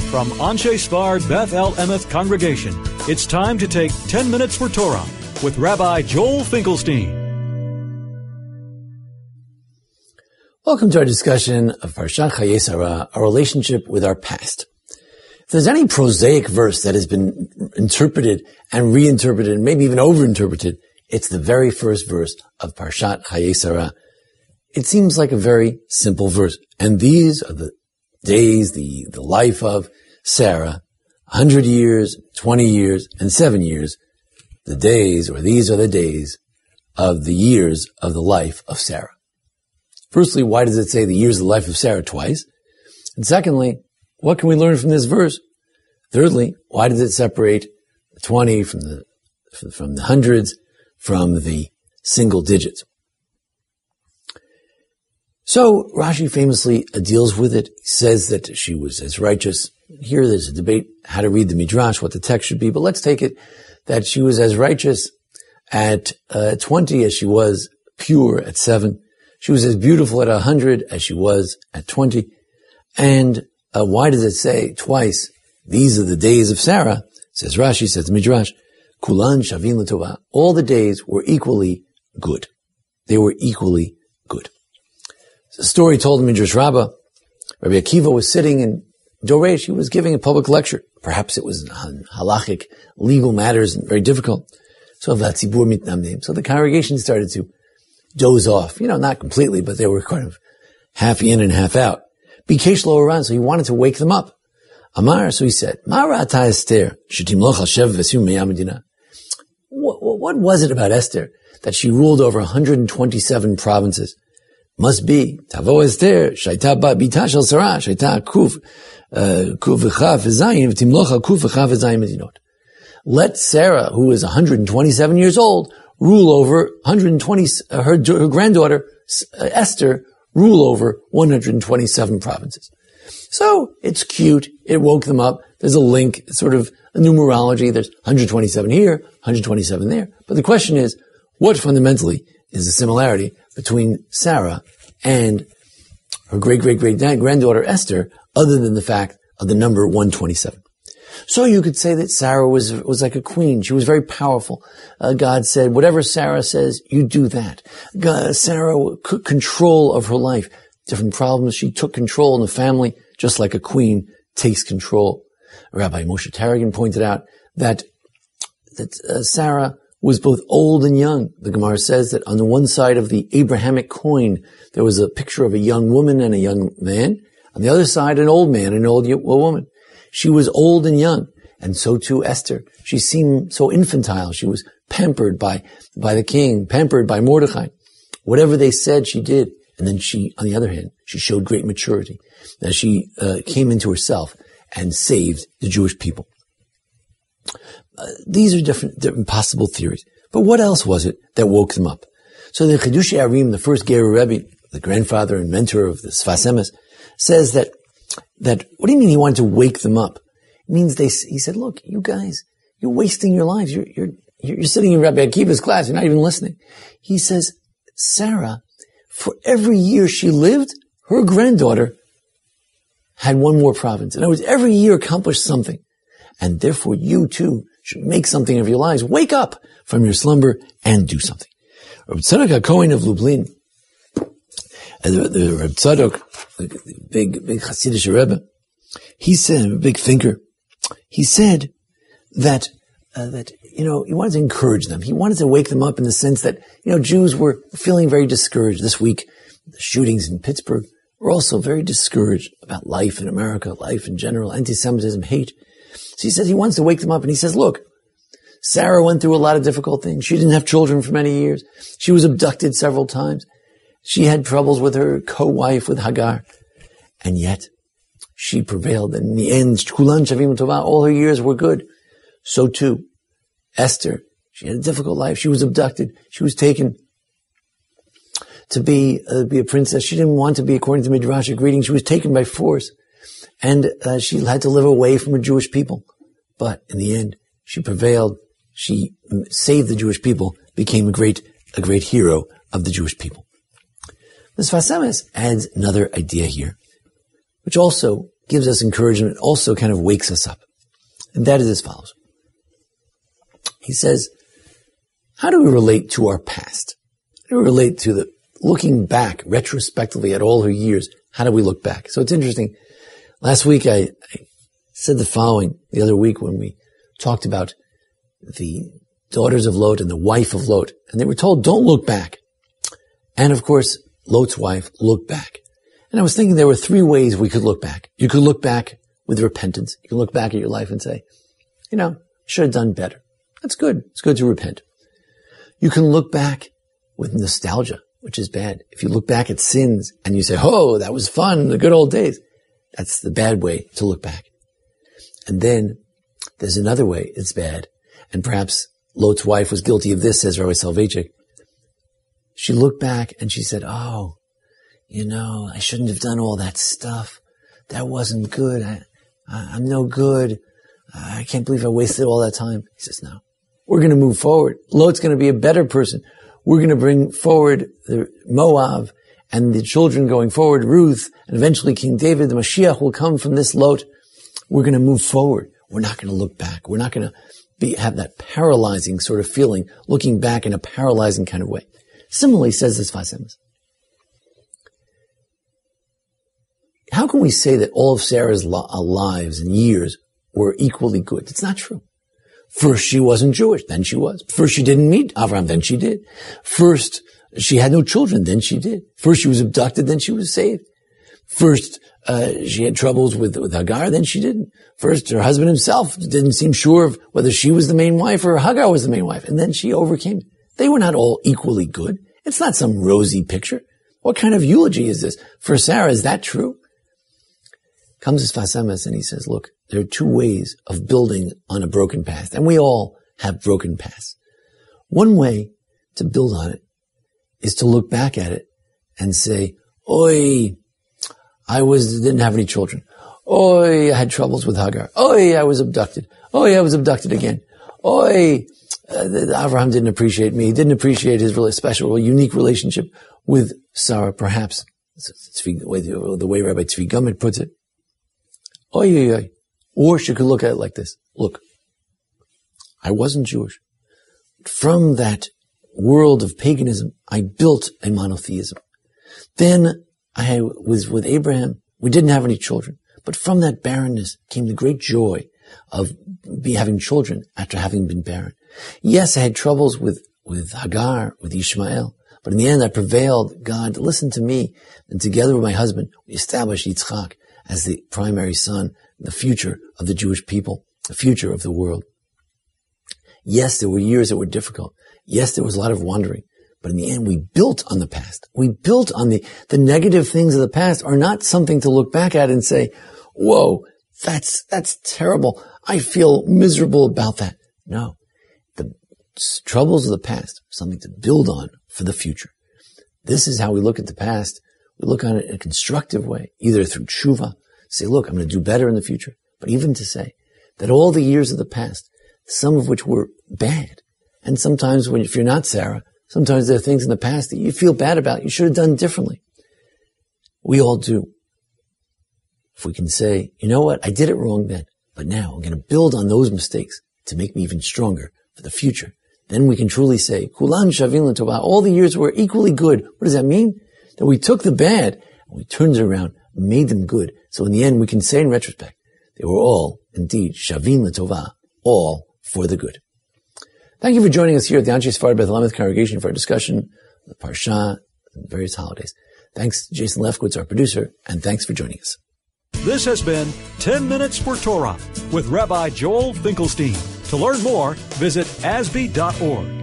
From Anshe Sfard Beth El Emeth Congregation, it's time to take 10 Minutes for Torah with Rabbi Joel Finkelstein. Welcome to our discussion of Parshat Chayei Sarah, our relationship with our past. If there's any prosaic verse that has been interpreted and reinterpreted and maybe even overinterpreted, it's the very first verse of Parshat Chayei Sarah. It seems like a very simple verse. And these are the days, the life of Sarah, 100 years, 20 years, and 7 years. The days, or these are the days of the years of the life of Sarah. Firstly, why does it say the years of the life of Sarah twice? And secondly, what can we learn from this verse? Thirdly, why does it separate the 20 from the hundreds, from the single digits? So Rashi famously deals with it. He says that she was as righteous. Here there's a debate how to read the Midrash, what the text should be, but let's take it that she was as righteous at 20 as she was pure at 7. She was as beautiful at 100 as she was at 20. And why does it say twice, these are the days of Sarah? Says Rashi, says the Midrash, Kulan Shavin L'Tovah. All the days were equally good. They were equally good. It's a story told in Midrash Rabbah. Rabbi Akiva was sitting in Doresh. He was giving a public lecture. Perhaps it was on halachic, legal matters, and very difficult. So the congregation started to doze off. Not completely, but they were kind of half in and half out. Bikesh lo aran, so he wanted to wake them up. Amar, so he said, Ma ra'ata Esther, shetimloch al shev v'sim meyam medina. What was it about Esther that she ruled over 127 provinces? Must be Tavo Esther, shaita ba bita shel Sarah, shaita kuf v'chav v'zayin v'timloch al kuf v'chav v'zayin medinot. Let Sarah, who is 127 years old, rule over 120, her granddaughter, Esther, rule over 127 provinces. So, it's cute. It woke them up. There's a link. It's sort of a numerology. There's 127 here, 127 there. But the question is, what fundamentally is the similarity between Sarah and her great-great-great-granddaughter Esther, other than the fact of the number 127? So you could say that Sarah was like a queen. She was very powerful. God said, whatever Sarah says, you do that. Sarah took control of her life. Different problems, she took control in the family, just like a queen takes control. Rabbi Moshe Taragin pointed out that Sarah was both old and young. The Gemara says that on the one side of the Abrahamic coin, there was a picture of a young woman and a young man. On the other side, an old man and an old woman. She was old and young, and so too Esther. She seemed so infantile. She was pampered by the king, pampered by Mordechai. Whatever they said, she did. And then she, on the other hand, she showed great maturity. That she came into herself and saved the Jewish people. These are different possible theories. But what else was it that woke them up? So the Chidushei Arim, the first Gerer Rebbe, the grandfather and mentor of the Sfas Emes, says that what do you mean he wanted to wake them up? It means he said, look, you guys, you're wasting your lives. You're sitting in Rabbi Akiva's class. You're not even listening. He says, Sarah, for every year she lived, her granddaughter had one more province. In other words, every year accomplished something. And therefore you too should make something of your lives. Wake up from your slumber and do something. Rabbi Tzadok HaKohen of Lublin, the Rabbi Tzadok, the big Hasidic Rebbe, he said, a big thinker, he said that he wanted to encourage them. He wanted to wake them up in the sense that, Jews were feeling very discouraged this week. The shootings in Pittsburgh were also very discouraged about life in America, life in general, anti-Semitism, hate. So he says he wants to wake them up, and he says, look, Sarah went through a lot of difficult things. She didn't have children for many years. She was abducted several times. She had troubles with her co-wife, with Hagar. And yet, she prevailed. And in the end, Kulan Shavim L'Tovah, all her years were good. So too, Esther, she had a difficult life. She was abducted. She was taken to be a princess. She didn't want to be, according to Midrashic reading. She was taken by force. And she had to live away from her Jewish people. But in the end, she prevailed. She saved the Jewish people, became a great hero of the Jewish people. The Sfas Emes adds another idea here, which also gives us encouragement, also kind of wakes us up. And that is as follows. He says, how do we relate to our past? How do we relate to the looking back retrospectively at all her years? How do we look back? So it's interesting. Last week I said the following, the other week when we talked about the daughters of Lot and the wife of Lot. And they were told, don't look back. And of course, Lot's wife looked back. And I was thinking there were three ways we could look back. You could look back with repentance. You can look back at your life and say, should have done better. That's good. It's good to repent. You can look back with nostalgia, which is bad. If you look back at sins and you say, oh, that was fun, the good old days. That's the bad way to look back. And then there's another way it's bad. And perhaps Lot's wife was guilty of this, says Rabbi Soloveitchik. She looked back and she said, oh, I shouldn't have done all that stuff. That wasn't good. I'm no good. I can't believe I wasted all that time. He says, no, we're going to move forward. Lot's going to be a better person. We're going to bring forward the Moab and the children going forward, Ruth, and eventually King David. The Mashiach will come from this Lot. We're going to move forward. We're not going to look back. We're not going to have that paralyzing sort of feeling, looking back in a paralyzing kind of way. Similarly, says this Sfas Emes. How can we say that all of Sarah's lives and years were equally good? It's not true. First, she wasn't Jewish, then she was. First, she didn't meet Avraham, then she did. First, she had no children, then she did. First, she was abducted, then she was saved. First, she had troubles with Hagar, then she didn't. First, her husband himself didn't seem sure of whether she was the main wife or Hagar was the main wife, and then she overcame it. They were not all equally good. It's not some rosy picture. What kind of eulogy is this? For Sarah, is that true? Comes as Sfas Emes and he says, look, there are two ways of building on a broken past. And we all have broken pasts. One way to build on it is to look back at it and say, oi, didn't have any children. Oi, I had troubles with Hagar. Oi, I was abducted. Oi, I was abducted again. Oi, Avraham didn't appreciate me. He didn't appreciate his really special, unique relationship with Sarah, perhaps. The way Rabbi Tzvi Gummit puts it. Oy. Or she could look at it like this. Look, I wasn't Jewish. From that world of paganism, I built a monotheism. Then I was with Abraham. We didn't have any children. But from that barrenness came the great joy of having children after having been barren. Yes, I had troubles with Hagar, with Ishmael. But in the end, I prevailed. God, listen to me. And together with my husband, we established Yitzchak as the primary son, the future of the Jewish people, the future of the world. Yes, there were years that were difficult. Yes, there was a lot of wandering. But in the end, we built on the past. We built on the negative things of the past are not something to look back at and say, whoa, that's terrible. I feel miserable about that. No. The troubles of the past are something to build on for the future. This is how we look at the past. We look on it in a constructive way, either through tshuva, say, look, I'm going to do better in the future. But even to say that all the years of the past, some of which were bad, and sometimes if you're not Sarah, sometimes there are things in the past that you feel bad about, you should have done differently. We all do. If we can say, you know what, I did it wrong then, but now I'm going to build on those mistakes to make me even stronger for the future. Then we can truly say, Kulan Shavin L'Tovah, all the years were equally good. What does that mean? That we took the bad and we turned it around, made them good. So in the end, we can say in retrospect, they were all indeed Shavin L'Tovah, all for the good. Thank you for joining us here at the Anshe Sfard Beth Elameth Congregation for a discussion of the Parsha and various holidays. Thanks to Jason Lefkowitz, our producer, and thanks for joining us. This has been 10 Minutes for Torah with Rabbi Joel Finkelstein. To learn more, visit asb.org.